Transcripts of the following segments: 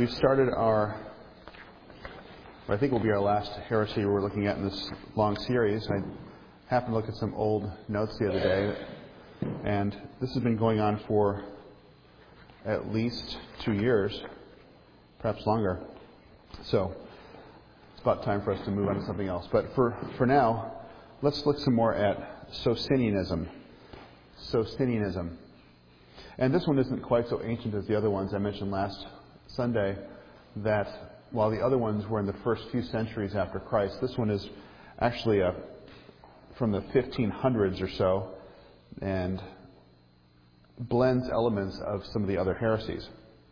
We've started what I think will be our last heresy we're looking at in this long series. I happened to look at some old notes the other day, and this has been going on for at least 2 years, perhaps longer. So it's about time for us to move on to something else. But for now, let's look some more at Socinianism. Socinianism. And this one isn't quite so ancient as the other ones I mentioned last Sunday, that while the other ones were in the first few centuries after Christ, this one is actually from the 1500s or so, and blends elements of some of the other heresies.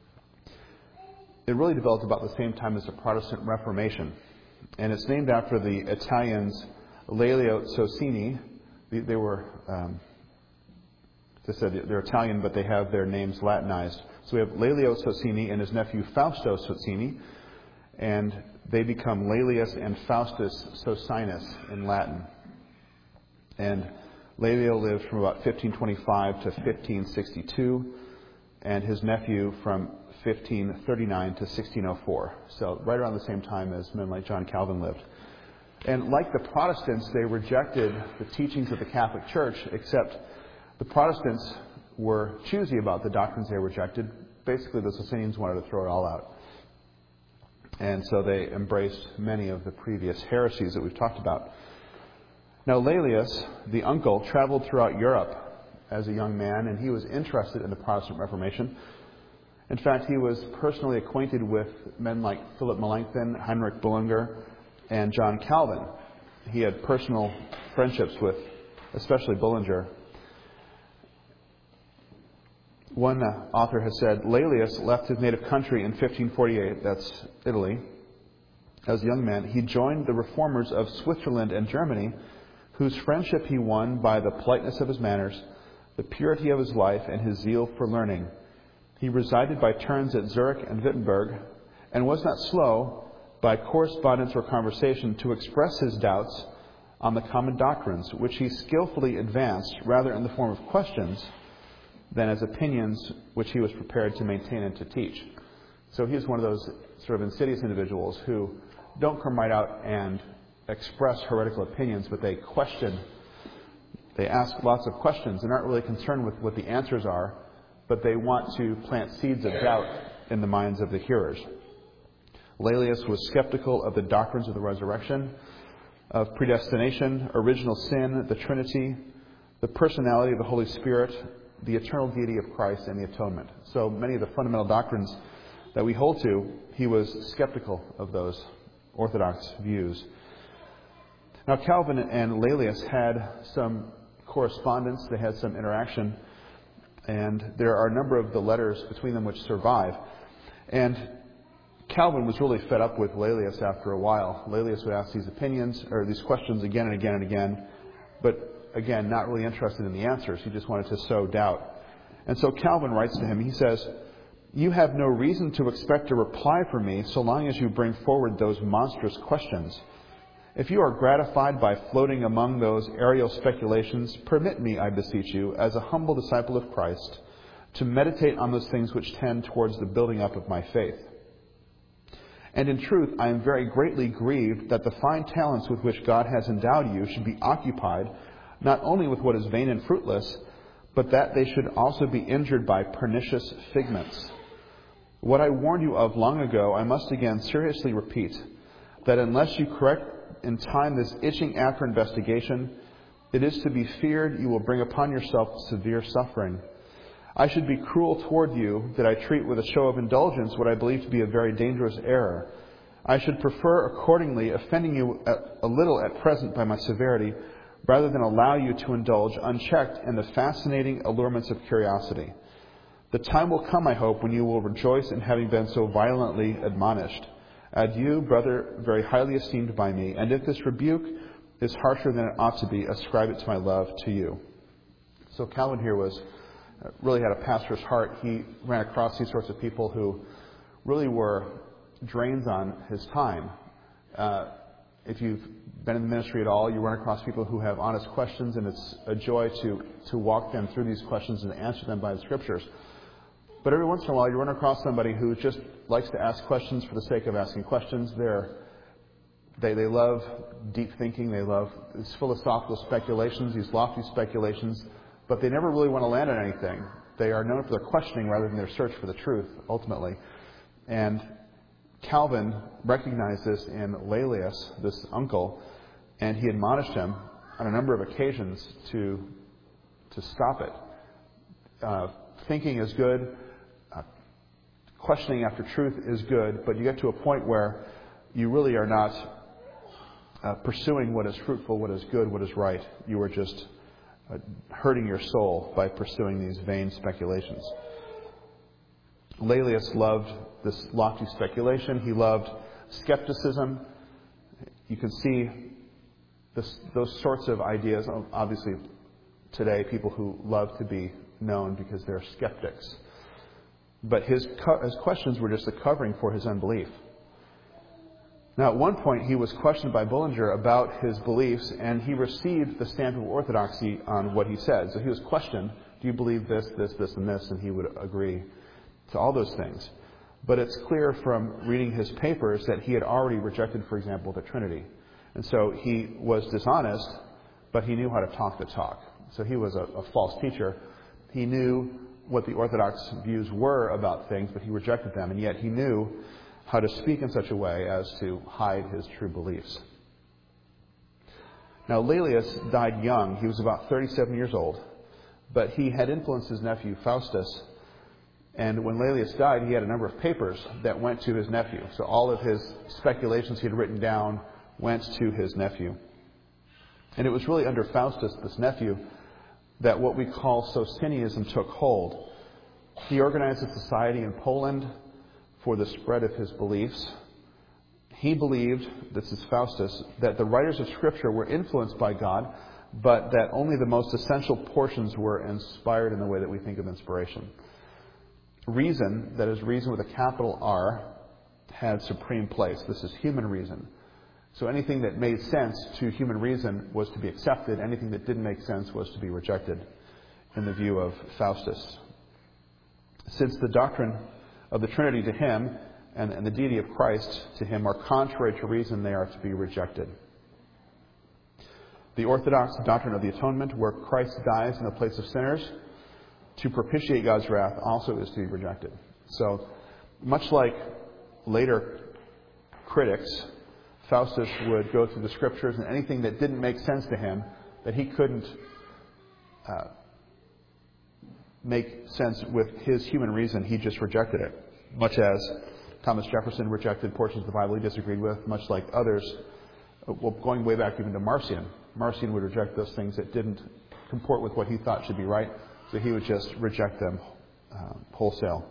It really developed about the same time as the Protestant Reformation, and it's named after the Italians Lelio Socini. They were, as I said, they're Italian, but they have their names Latinized. So we have Lelio Socini and his nephew Fausto Socini, and they become Laelius and Faustus Socinus in Latin. And Lelio lived from about 1525 to 1562, and his nephew from 1539 to 1604. So right around the same time as men like John Calvin lived. And like the Protestants, they rejected the teachings of the Catholic Church, except the Protestants were choosy about the doctrines they rejected. Basically, the Socinians wanted to throw it all out. And so they embraced many of the previous heresies that we've talked about. Now, Laelius, the uncle, traveled throughout Europe as a young man, and he was interested in the Protestant Reformation. In fact, he was personally acquainted with men like Philip Melanchthon, Heinrich Bullinger, and John Calvin. He had personal friendships with especially Bullinger. One author has said, Laelius left his native country in 1548, that's Italy. As a young man, he joined the reformers of Switzerland and Germany, whose friendship he won by the politeness of his manners, the purity of his life, and his zeal for learning. He resided by turns at Zurich and Wittenberg, and was not slow, by correspondence or conversation, to express his doubts on the common doctrines, which he skillfully advanced rather in the form of questions than as opinions which he was prepared to maintain and to teach. So he's one of those sort of insidious individuals who don't come right out and express heretical opinions, but they question. They ask lots of questions and aren't really concerned with what the answers are, but they want to plant seeds of doubt in the minds of the hearers. Laelius was skeptical of the doctrines of the resurrection, of predestination, original sin, the Trinity, the personality of the Holy Spirit, the eternal deity of Christ, and the atonement. So many of the fundamental doctrines that we hold to, he was skeptical of those orthodox views. Now, Calvin and Laelius had some correspondence, they had some interaction, and there are a number of the letters between them which survive. And Calvin was really fed up with Laelius after a while. Laelius would ask these opinions, or these questions again and again and again, but again, not really interested in the answers. He just wanted to sow doubt. And so Calvin writes to him, he says, "You have no reason to expect a reply from me so long as you bring forward those monstrous questions. If you are gratified by floating among those aerial speculations, permit me, I beseech you, as a humble disciple of Christ, to meditate on those things which tend towards the building up of my faith. And in truth, I am very greatly grieved that the fine talents with which God has endowed you should be occupied not only with what is vain and fruitless, but that they should also be injured by pernicious figments. What I warned you of long ago, I must again seriously repeat, that unless you correct in time this itching after investigation, it is to be feared you will bring upon yourself severe suffering. I should be cruel toward you that I treat with a show of indulgence what I believe to be a very dangerous error. I should prefer accordingly offending you a little at present by my severity, rather than allow you to indulge unchecked in the fascinating allurements of curiosity. The time will come, I hope, when you will rejoice in having been so violently admonished. Adieu, brother, very highly esteemed by me, and if this rebuke is harsher than it ought to be, ascribe it to my love to you." So Calvin here really had a pastor's heart. He ran across these sorts of people who really were drains on his time. If you've been in the ministry at all, you run across people who have honest questions, and it's a joy to walk them through these questions and answer them by the Scriptures. But every once in a while, you run across somebody who just likes to ask questions for the sake of asking questions. They love deep thinking. They love these philosophical speculations, these lofty speculations, but they never really want to land on anything. They are known for their questioning rather than their search for the truth, ultimately. And Calvin recognized this in Laelius, this uncle, and he admonished him on a number of occasions to stop it. Thinking is good. Questioning after truth is good, but you get to a point where you really are not pursuing what is fruitful, what is good, what is right. You are just hurting your soul by pursuing these vain speculations. Laelius loved this lofty speculation. He loved skepticism. You can see those sorts of ideas. Obviously, today, people who love to be known because they're skeptics. But his questions were just a covering for his unbelief. Now, at one point, he was questioned by Bullinger about his beliefs, and he received the stamp of orthodoxy on what he said. So he was questioned, do you believe this, this, this, and this? And he would agree to all those things. But it's clear from reading his papers that he had already rejected, for example, the Trinity. And so he was dishonest, but he knew how to talk the talk. So he was a false teacher. He knew what the orthodox views were about things, but he rejected them. And yet he knew how to speak in such a way as to hide his true beliefs. Now, Laelius died young. He was about 37 years old. But he had influenced his nephew, Faustus. And when Laelius died, he had a number of papers that went to his nephew. So all of his speculations he had written down went to his nephew. And it was really under Faustus, this nephew, that what we call Socinianism took hold. He organized a society in Poland for the spread of his beliefs. He believed, this is Faustus, that the writers of Scripture were influenced by God, but that only the most essential portions were inspired in the way that we think of inspiration. Reason, that is reason with a capital R, had supreme place. This is human reason. So anything that made sense to human reason was to be accepted. Anything that didn't make sense was to be rejected in the view of Faustus. Since the doctrine of the Trinity to him and the deity of Christ to him are contrary to reason, they are to be rejected. The Orthodox doctrine of the atonement, where Christ dies in the place of sinners to propitiate God's wrath, also is to be rejected. So, much like later critics, Faustus would go through the Scriptures, and anything that didn't make sense to him, that he couldn't make sense with his human reason, he just rejected it. Much as Thomas Jefferson rejected portions of the Bible he disagreed with, much like others, well, going way back even to Marcion. Marcion would reject those things that didn't comport with what he thought should be right, so he would just reject them wholesale.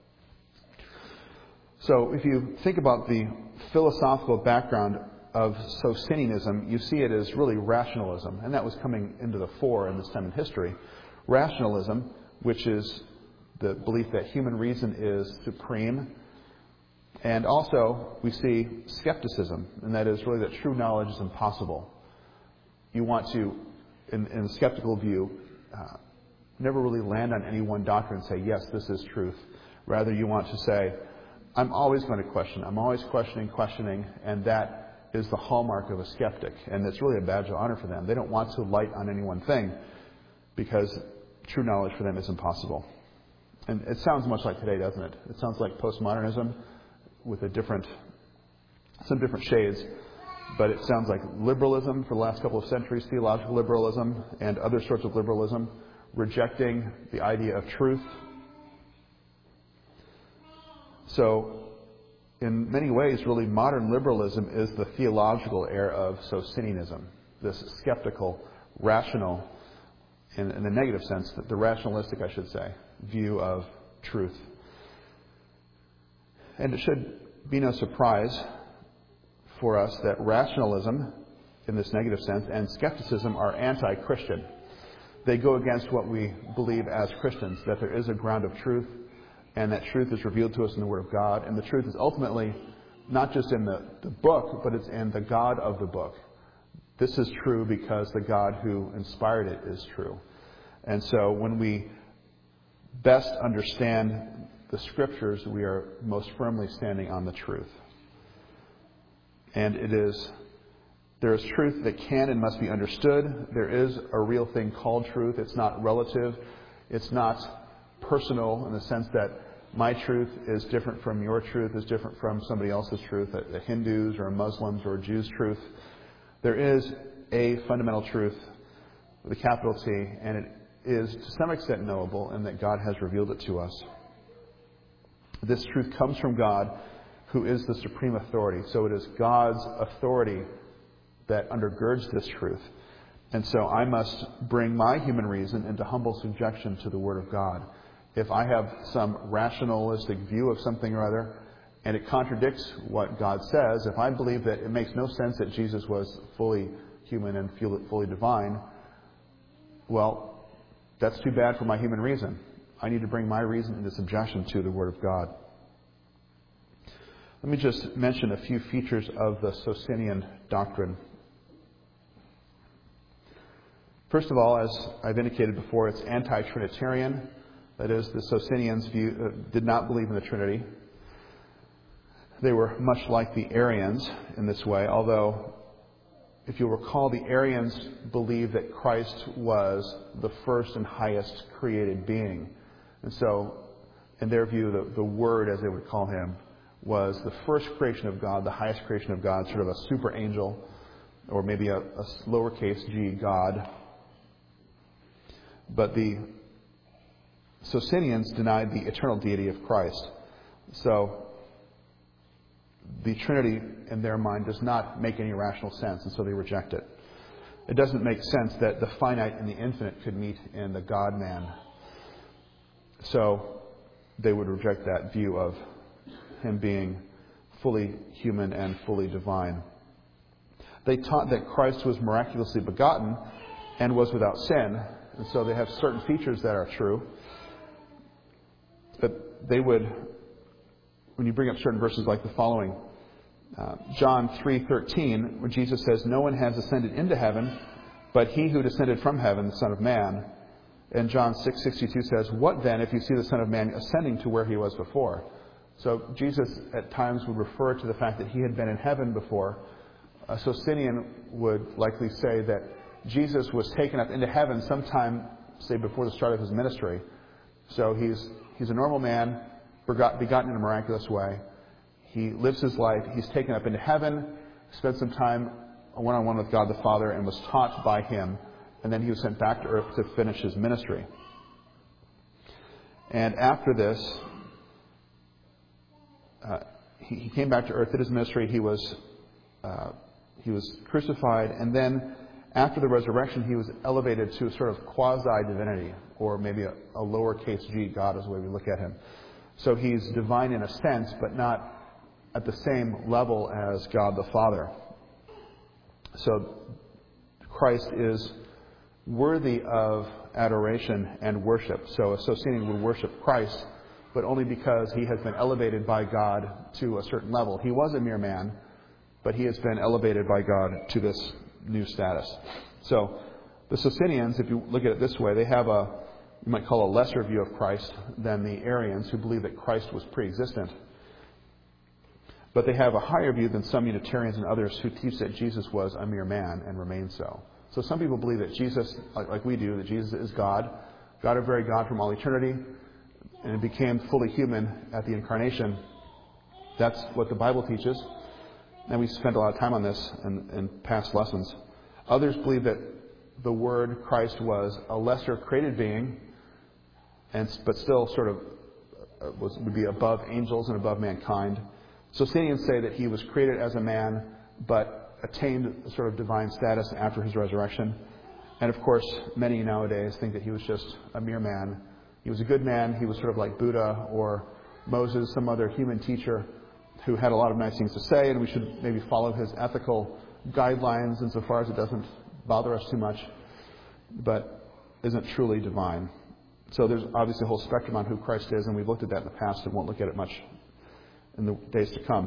So if you think about the philosophical background of Socinianism, you see it as really rationalism, and that was coming into the fore in this time in history. Rationalism, which is the belief that human reason is supreme. And also, we see skepticism, and that is really that true knowledge is impossible. You want to, in a skeptical view, never really land on any one doctrine and say, yes, this is truth. Rather, you want to say, I'm always going to question. I'm always questioning, and that is the hallmark of a skeptic. And it's really a badge of honor for them. They don't want to light on any one thing because true knowledge for them is impossible. And it sounds much like today, doesn't it? It sounds like postmodernism with some different shades. But it sounds like liberalism for the last couple of centuries, theological liberalism and other sorts of liberalism, rejecting the idea of truth. So, in many ways, really, modern liberalism is the theological era of Socinianism, this skeptical, rational, in a negative sense, the rationalistic, I should say, view of truth. And it should be no surprise for us that rationalism, in this negative sense, and skepticism are anti-Christian. They go against what we believe as Christians, that there is a ground of truth, and that truth is revealed to us in the Word of God. And the truth is ultimately not just in the book, but it's in the God of the book. This is true because the God who inspired it is true. And so when we best understand the Scriptures, we are most firmly standing on the truth. And there is truth that can and must be understood. There is a real thing called truth. It's not relative. It's not personal in the sense that my truth is different from your truth, is different from somebody else's truth, a Hindu's or a Muslim's or a Jew's truth. There is a fundamental truth with a capital T, and it is to some extent knowable in that God has revealed it to us. This truth comes from God, who is the supreme authority. So it is God's authority that undergirds this truth. And so I must bring my human reason into humble subjection to the Word of God. If I have some rationalistic view of something or other, and it contradicts what God says, if I believe that it makes no sense that Jesus was fully human and fully divine, well, that's too bad for my human reason. I need to bring my reason into subjection to the Word of God. Let me just mention a few features of the Socinian doctrine. First of all, as I've indicated before, it's anti-Trinitarian. That is, the Socinians did not believe in the Trinity. They were much like the Arians in this way, although, if you'll recall, the Arians believed that Christ was the first and highest created being. And so, in their view, the Word, as they would call him, was the first creation of God, the highest creation of God, sort of a super angel, or maybe a lowercase g God. But the Socinians denied the eternal deity of Christ. So the Trinity, in their mind, does not make any rational sense, and so they reject it. It doesn't make sense that the finite and the infinite could meet in the God-man. So they would reject that view of him being fully human and fully divine. They taught that Christ was miraculously begotten and was without sin, and so they have certain features that are true. But they would, when you bring up certain verses like the following, John 3:13, where Jesus says, "No one has ascended into heaven, but he who descended from heaven, the Son of Man." And John 6:62 says, "What then if you see the Son of Man ascending to where he was before?" So Jesus at times would refer to the fact that he had been in heaven before. A Socinian would likely say that Jesus was taken up into heaven sometime, say, before the start of his ministry. So he's a normal man, begotten in a miraculous way. He lives his life. He's taken up into heaven, spent some time one-on-one with God the Father, and was taught by him. And then he was sent back to earth to finish his ministry. And after this, he came back to earth, did his ministry. He was crucified, and then after the resurrection, he was elevated to a sort of quasi-divinity, or maybe a lowercase g God is the way we look at him. So he's divine in a sense, but not at the same level as God the Father. So Christ is worthy of adoration and worship. So a Socinian would worship Christ, but only because he has been elevated by God to a certain level. He was a mere man, but he has been elevated by God to this new status. So the Socinians, if you look at it this way, they have you might call a lesser view of Christ than the Arians, who believe that Christ was pre-existent. But they have a higher view than some Unitarians and others who teach that Jesus was a mere man and remains so. So some people believe that Jesus, like we do, that Jesus is God, God, a very God from all eternity, and became fully human at the incarnation. That's what the Bible teaches. And we spent a lot of time on this in past lessons. Others believe that the Word, Christ, was a lesser created being, but still sort of would be above angels and above mankind. Socinians say that he was created as a man, but attained sort of divine status after his resurrection. And of course, many nowadays think that he was just a mere man. He was a good man. He was sort of like Buddha or Moses, some other human teacher who had a lot of nice things to say, and we should maybe follow his ethical guidelines insofar as it doesn't bother us too much, but isn't truly divine. So there's obviously a whole spectrum on who Christ is, and we've looked at that in the past and won't look at it much in the days to come.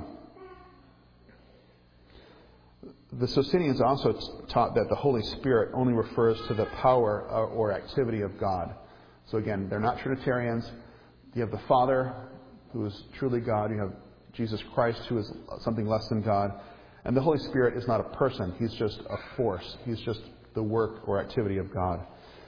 The Socinians also taught that the Holy Spirit only refers to the power or activity of God. So again, they're not Trinitarians. You have the Father, who is truly God. You have Jesus Christ, who is something less than God. And the Holy Spirit is not a person. He's just a force. He's just the work or activity of God.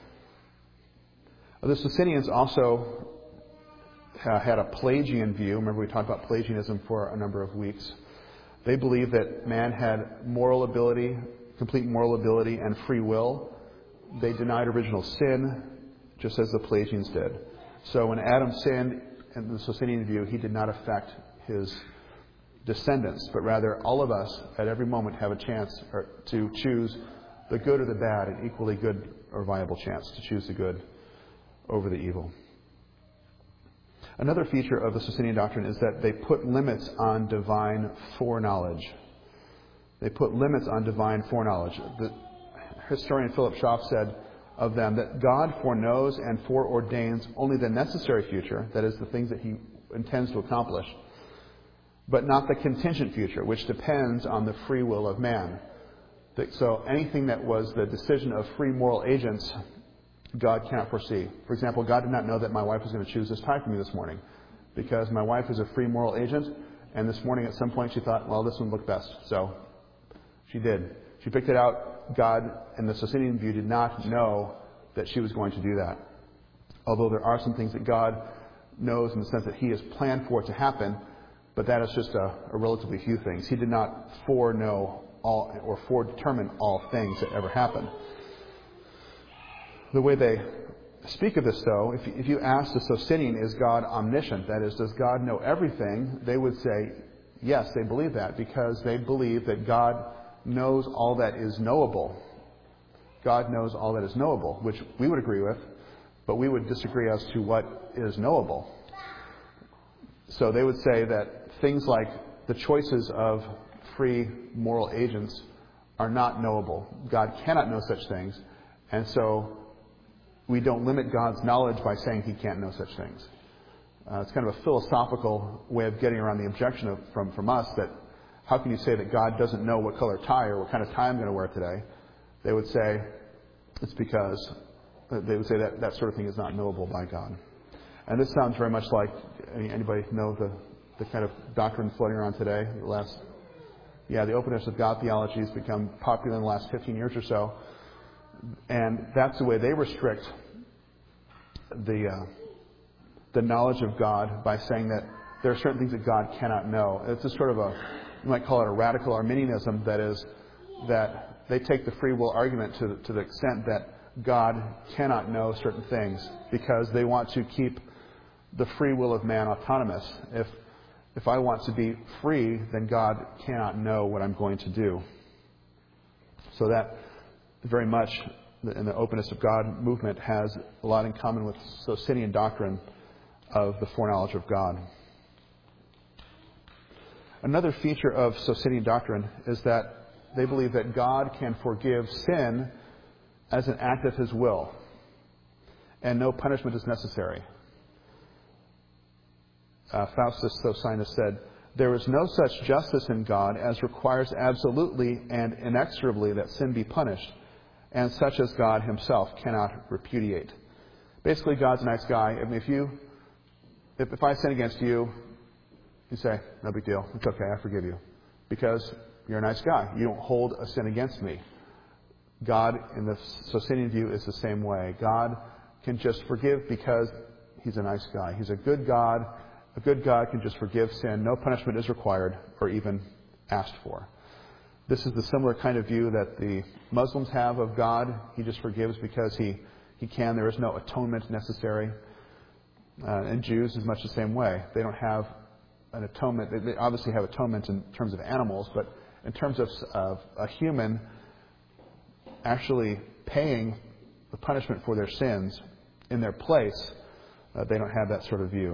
The Socinians also had a Pelagian view. Remember, we talked about Pelagianism for a number of weeks. They believed that man had moral ability, complete moral ability, and free will. They denied original sin, just as the Pelagians did. So when Adam sinned, in the Socinian view, he did not affect his descendants, but rather all of us at every moment have a chance to choose the good or the bad, an equally good or viable chance to choose the good over the evil. Another feature of the Socinian doctrine is that they put limits on divine foreknowledge. They put limits on divine foreknowledge. The historian Philip Schaff said of them that God foreknows and foreordains only the necessary future, that is, the things that he intends to accomplish, but not the contingent future, which depends on the free will of man. So anything that was the decision of free moral agents, God cannot foresee. For example, God did not know that my wife was going to choose this tie for me this morning, because my wife is a free moral agent, and this morning at some point she thought, well, this one looked best. So she did. She picked it out. God, in the Socinian view, did not know that she was going to do that. Although there are some things that God knows in the sense that he has planned for it to happen, but that is just a relatively few things. He did not foreknow all or foredetermine all things that ever happen. The way they speak of this, though, if you ask the Socinian, is God omniscient? That is, does God know everything? They would say, yes, they believe that, because they believe that God knows all that is knowable. God knows all that is knowable, which we would agree with, but we would disagree as to what is knowable. So they would say that things like the choices of free moral agents are not knowable. God cannot know such things, and so we don't limit God's knowledge by saying he can't know such things. It's kind of a philosophical way of getting around the objection from us that how can you say that God doesn't know what color tie or what kind of tie I'm going to wear today? They would say it's because they would say that that sort of thing is not knowable by God. And this sounds very much like, anybody know the kind of doctrine floating around today? The openness of God theology has become popular in the last 15 years or so. And that's the way they restrict the knowledge of God, by saying that there are certain things that God cannot know. It's a sort of you might call it a radical Arminianism, that is, that they take the free will argument to the extent that God cannot know certain things, because they want to keep the free will of man autonomous. If I want to be free, then God cannot know what I'm going to do. So that very much in the openness of God movement has a lot in common with Socinian doctrine of the foreknowledge of God. Another feature of Socinian doctrine is that they believe that God can forgive sin as an act of his will, and no punishment is necessary. Faustus Socinus said, "There is no such justice in God as requires absolutely and inexorably that sin be punished, and such as God himself cannot repudiate." Basically, God's a nice guy. I mean, if I sin against you, you say, no big deal. It's okay, I forgive you. Because you're a nice guy. You don't hold a sin against me. God, in the Socinian view, is the same way. God can just forgive because he's a nice guy. He's a good God. A good God can just forgive sin. No punishment is required or even asked for. This is the similar kind of view that the Muslims have of God. He just forgives because he can. There is no atonement necessary. And Jews is much the same way. They don't have an atonement. They obviously have atonement in terms of animals, but in terms of a human actually paying the punishment for their sins in their place, they don't have that sort of view.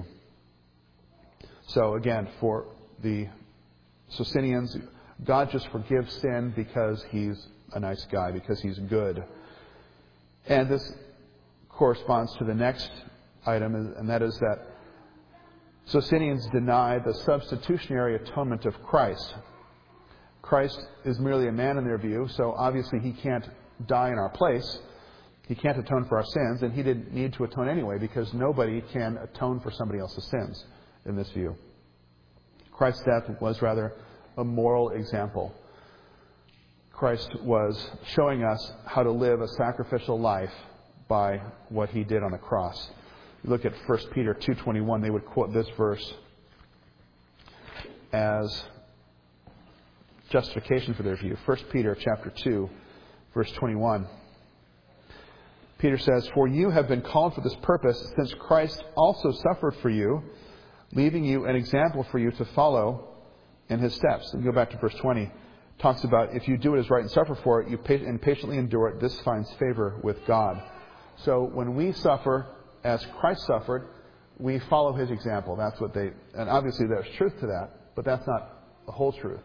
So again, for the Socinians, God just forgives sin because he's a nice guy, because he's good. And this corresponds to the next item, and that is that Socinians deny the substitutionary atonement of Christ. Christ is merely a man in their view, so obviously he can't die in our place. He can't atone for our sins, and he didn't need to atone anyway, because nobody can atone for somebody else's sins. in this view. Christ's death was rather a moral example. Christ was showing us how to live a sacrificial life by what he did on the cross. You look at 1 Peter 2:21, they would quote this verse as justification for their view. 1 Peter chapter 2, verse 21. Peter says, "For you have been called for this purpose, since Christ also suffered for you, leaving you an example for you to follow in his steps." And go back to verse 20. Talks about if you do what is right and suffer for it, and patiently endure it, this finds favor with God. So when we suffer as Christ suffered, we follow his example. That's what they, and obviously there's truth to that, but that's not the whole truth.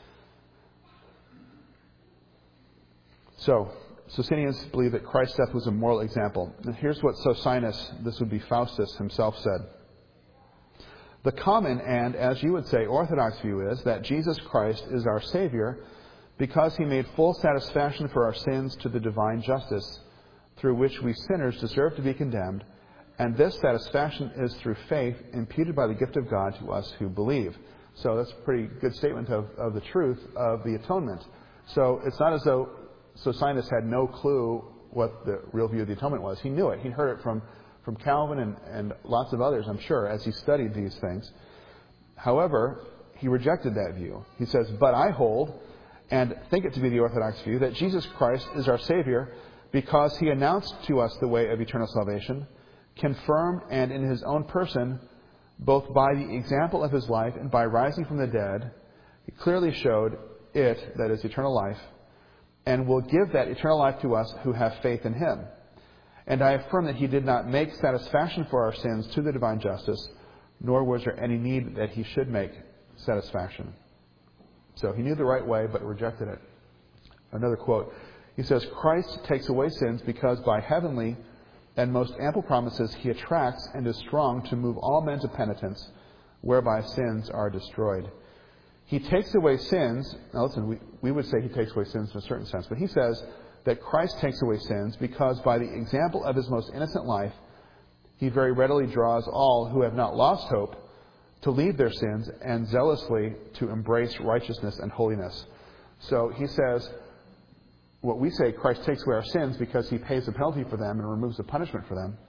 So, Socinians believe that Christ's death was a moral example. And here's what Socinus, this would be Faustus himself, said. "The common and, as you would say, orthodox view is that Jesus Christ is our Savior because he made full satisfaction for our sins to the divine justice, through which we sinners deserve to be condemned, and this satisfaction is through faith imputed by the gift of God to us who believe." So that's a pretty good statement of the truth of the atonement. So it's not as though Socinus had no clue what the real view of the atonement was. He knew it. He heard it from Calvin and lots of others, I'm sure, as he studied these things. However, he rejected that view. He says, "But I hold, and think it to be the Orthodox view, that Jesus Christ is our Savior because he announced to us the way of eternal salvation, confirmed and in his own person, both by the example of his life and by rising from the dead, he clearly showed it, that is eternal life, and will give that eternal life to us who have faith in him. And I affirm that he did not make satisfaction for our sins to the divine justice, nor was there any need that he should make satisfaction." So he knew the right way, but rejected it. Another quote. He says, "Christ takes away sins because by heavenly and most ample promises he attracts and is strong to move all men to penitence, whereby sins are destroyed. He takes away sins." Now listen, we would say he takes away sins in a certain sense, but he says that Christ takes away sins because by the example of his most innocent life, he very readily draws all who have not lost hope to leave their sins and zealously to embrace righteousness and holiness. So he says, what we say, Christ takes away our sins because he pays the penalty for them and removes the punishment for them.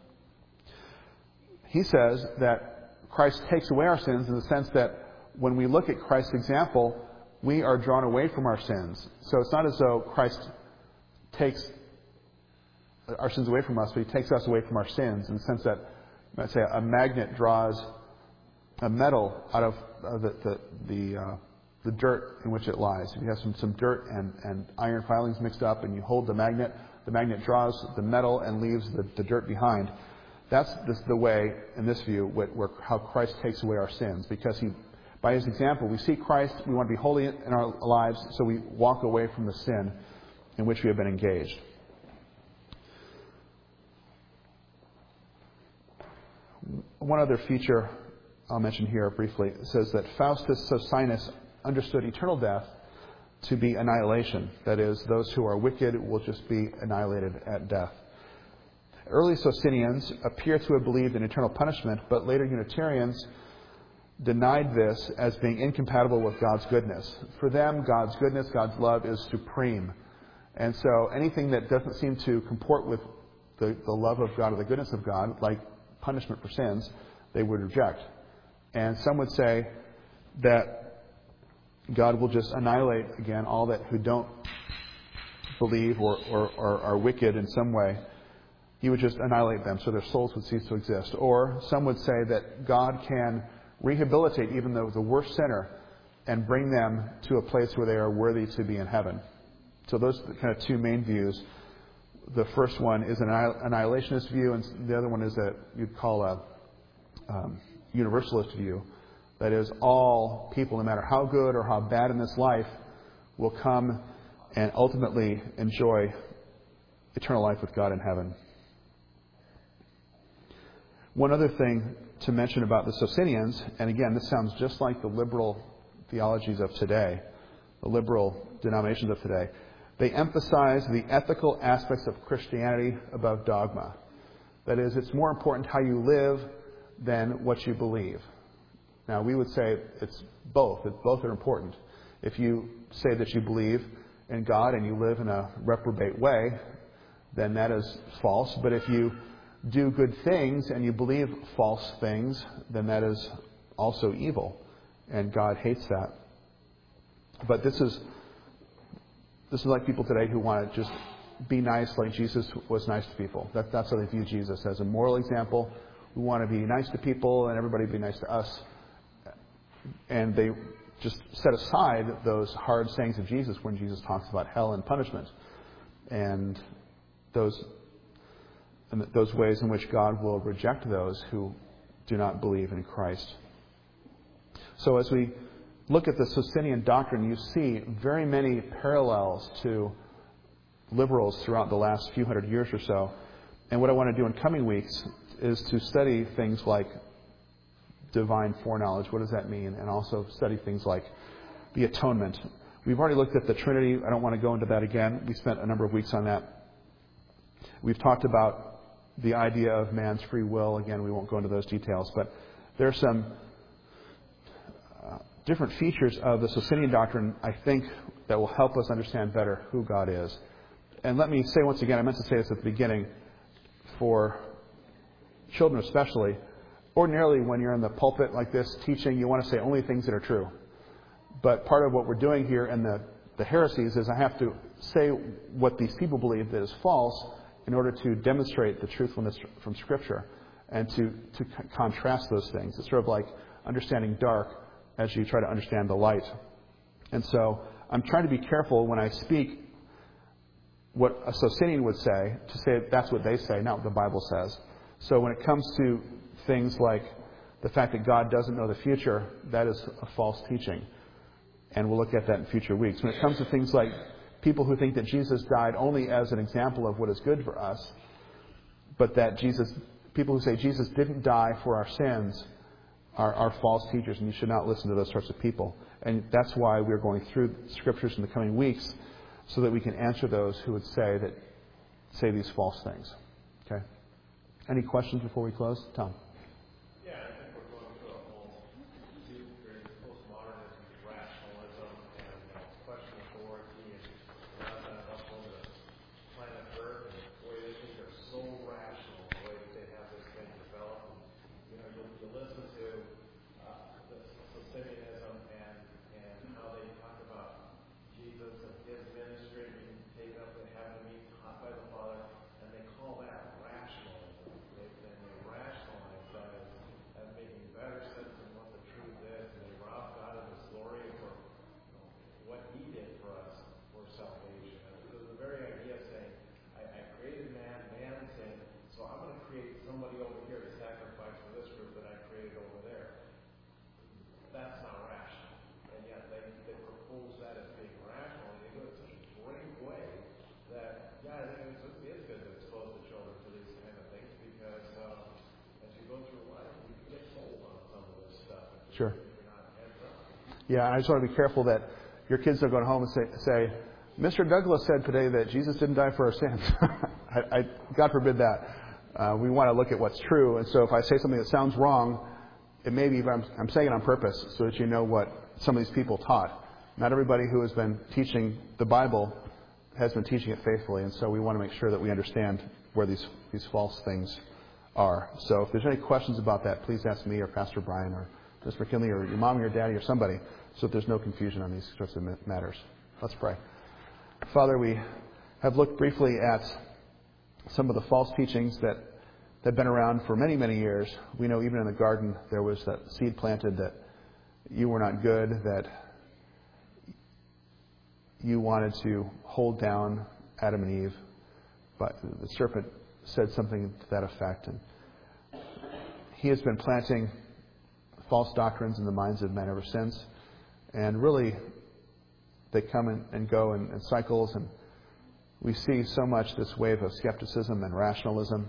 He says that Christ takes away our sins in the sense that when we look at Christ's example, we are drawn away from our sins. So it's not as though Christ takes our sins away from us, but he takes us away from our sins in the sense that, let's say, a magnet draws a metal out of the dirt in which it lies. If you have some dirt and iron filings mixed up and you hold the magnet draws the metal and leaves the dirt behind. That's the way, in this view, how Christ takes away our sins. Because by his example, we see Christ, we want to be holy in our lives, so we walk away from the sin in which we have been engaged. One other feature I'll mention here briefly says that Faustus Socinus understood eternal death to be annihilation. That is, those who are wicked will just be annihilated at death. Early Socinians appear to have believed in eternal punishment, but later Unitarians denied this as being incompatible with God's goodness. For them, God's goodness, God's love is supreme. And so anything that doesn't seem to comport with the love of God or the goodness of God, like punishment for sins, they would reject. And some would say that God will just annihilate, again, all that who don't believe or are wicked in some way. He would just annihilate them so their souls would cease to exist. Or some would say that God can rehabilitate even the worst sinner and bring them to a place where they are worthy to be in heaven. So those are the kind of two main views. The first one is an annihilationist view, and the other one is that you'd call a universalist view. That is, all people, no matter how good or how bad in this life, will come and ultimately enjoy eternal life with God in heaven. One other thing to mention about the Socinians, and again, this sounds just like the liberal theologies of today, the liberal denominations of today. They emphasize the ethical aspects of Christianity above dogma. That is, it's more important how you live than what you believe. Now, we would say it's both. Both are important. If you say that you believe in God and you live in a reprobate way, then that is false. But if you do good things and you believe false things, then that is also evil. And God hates that. But this is like people today who want to just be nice like Jesus was nice to people. That's how they view Jesus, as a moral example. We want to be nice to people and everybody be nice to us. And they just set aside those hard sayings of Jesus when Jesus talks about hell and punishment. And those ways in which God will reject those who do not believe in Christ. So as we look at the Socinian doctrine, you see very many parallels to liberals throughout the last few hundred years or so. And what I want to do in coming weeks is to study things like divine foreknowledge. What does that mean? And also study things like the atonement. We've already looked at the Trinity. I don't want to go into that again. We spent a number of weeks on that. We've talked about the idea of man's free will. Again, we won't go into those details. But there are some different features of the Socinian doctrine, I think, that will help us understand better who God is. And let me say once again, I meant to say this at the beginning, for children especially, ordinarily when you're in the pulpit like this teaching, you want to say only things that are true. But part of what we're doing here in the heresies is I have to say what these people believe that is false in order to demonstrate the truthfulness from Scripture and to contrast those things. It's sort of like understanding dark as you try to understand the light. And so I'm trying to be careful when I speak what a Socinian would say, to say that's what they say, not what the Bible says. So when it comes to things like the fact that God doesn't know the future, that is a false teaching. And we'll look at that in future weeks. When it comes to things like people who think that Jesus died only as an example of what is good for us, but that people who say Jesus didn't die for our sins are false teachers, and you should not listen to those sorts of people. And that's why we're going through Scriptures in the coming weeks, so that we can answer those who would say these false things. Okay. Any questions before we close? Tom. Yeah, I think we're going through a whole series of postmodernism, rationalism, and question authority, and that up on the planet Earth, and the way they think they're so rational, the way that they have this thing developed. You listen to the Socinianism and how they talk about Jesus and his ministry being taken up in heaven, being taught by the Father, and they call that rationalism. They rationalize that as making better sense than what the truth is, and they rob God of his glory for what he did for us for salvation. And so the very idea of saying, I created man saying, so I'm going to create somebody over here to sacrifice for this group that I created over there. That's not rational. And yet they propose that as being rational, and they do it in such a great way that, I think it is good to expose the children to these kind of things, because as you go through life, you can get sold on some of this stuff. Sure. If you're not heads up. Yeah, I just want to be careful that your kids don't go home and say, Mr. Douglas said today that Jesus didn't die for our sins. God forbid that. We want to look at what's true, and so if I say something that sounds wrong, it may be, but I'm saying it on purpose so that you know what some of these people taught. Not everybody who has been teaching the Bible has been teaching it faithfully, and so we want to make sure that we understand where these false things are. So if there's any questions about that, please ask me or Pastor Brian or Ms. McKinley or your mom or your daddy or somebody, so that there's no confusion on these sorts of matters. Let's pray. Father, we have looked briefly at some of the false teachings that have been around for many, many years. We know even in the garden there was that seed planted that you were not good, that you wanted to hold down Adam and Eve. But the serpent said something to that effect. And he has been planting false doctrines in the minds of men ever since. And really, they come and go in cycles. And we see so much this wave of skepticism and rationalism,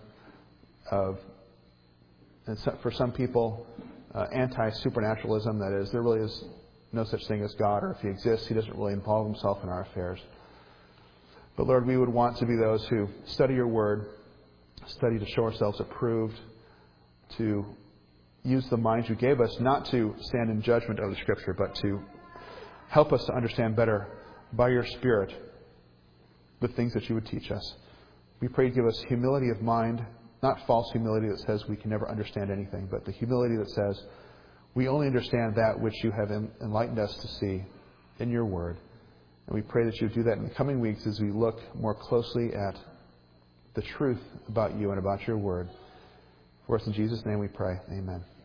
and for some people, anti-supernaturalism, that is, there really is no such thing as God, or if he exists, he doesn't really involve himself in our affairs. But Lord, we would want to be those who study your word, study to show ourselves approved, to use the minds you gave us not to stand in judgment of the Scripture, but to help us to understand better by your Spirit the things that you would teach us. We pray to give us humility of mind, not false humility that says we can never understand anything, but the humility that says we only understand that which you have enlightened us to see in your Word. And we pray that you would do that in the coming weeks as we look more closely at the truth about you and about your Word. For us in Jesus' name we pray. Amen.